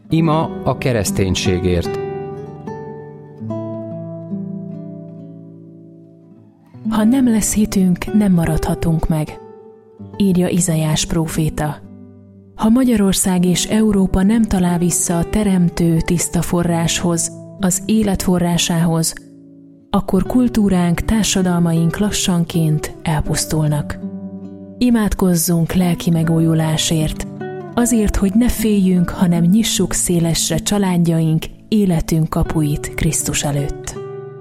Ima a kereszténységért. Ha nem lesz hitünk, nem maradhatunk meg, írja Izaiás próféta. Ha Magyarország és Európa nem talál vissza a teremtő tiszta forráshoz, az élet forrásához, akkor kultúránk, társadalmaink lassanként elpusztulnak. Imádkozzunk lelki megújulásért, azért, hogy ne féljünk, hanem nyissuk szélesre családjaink, életünk kapuit Krisztus előtt.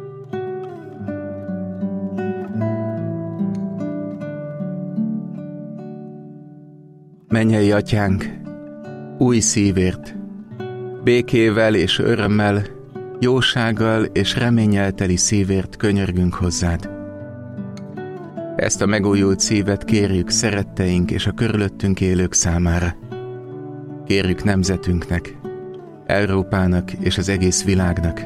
Mennyei Atyánk, új szívért, békével és örömmel, jósággal és reménnyel teli szívért könyörgünk hozzád. Ezt a megújult szívet kérjük szeretteink és a körülöttünk élők számára. Kérjük nemzetünknek, Európának és az egész világnak.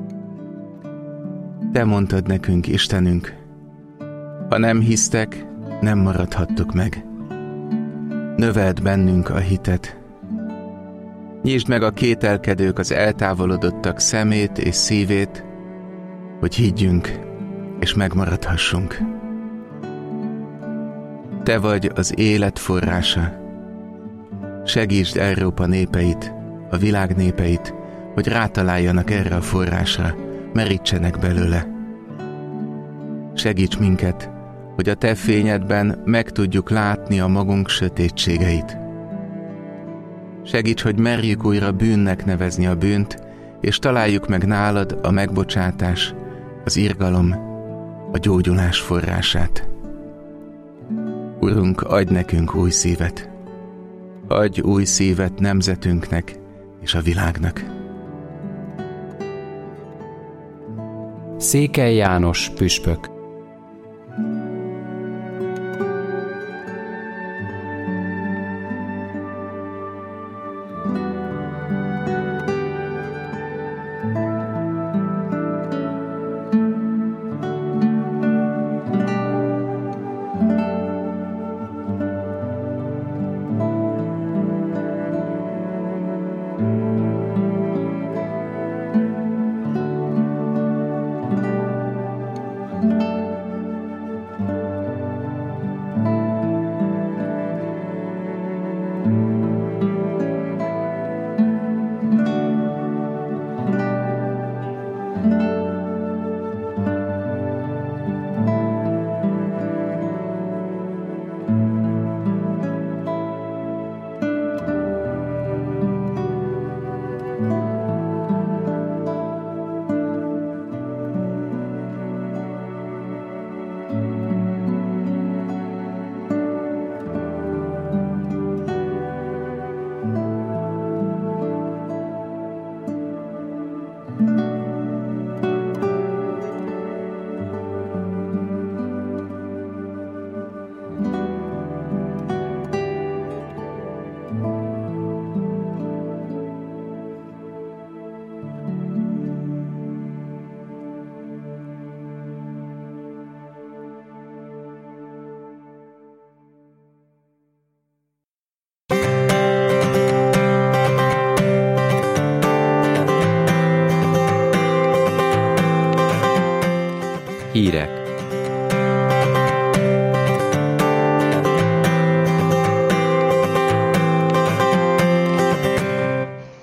Te mondtad nekünk, Istenünk, ha nem hisztek, nem maradhattok meg. Növeld bennünk a hitet. Nyisd meg a kételkedők, az eltávolodottak szemét és szívét, hogy higgyünk és megmaradhassunk. Te vagy az élet forrása. Segítsd Európa népeit, a világ népeit, hogy rátaláljanak erre a forrásra, merítsenek belőle. Segíts minket, hogy a Te fényedben meg tudjuk látni a magunk sötétségeit. Segíts, hogy merjük újra bűnnek nevezni a bűnt, és találjuk meg nálad a megbocsátás, az irgalom, a gyógyulás forrását. Urunk, adj nekünk új szívet. Adj új szívet nemzetünknek és a világnak. Székely János püspök. Hírek.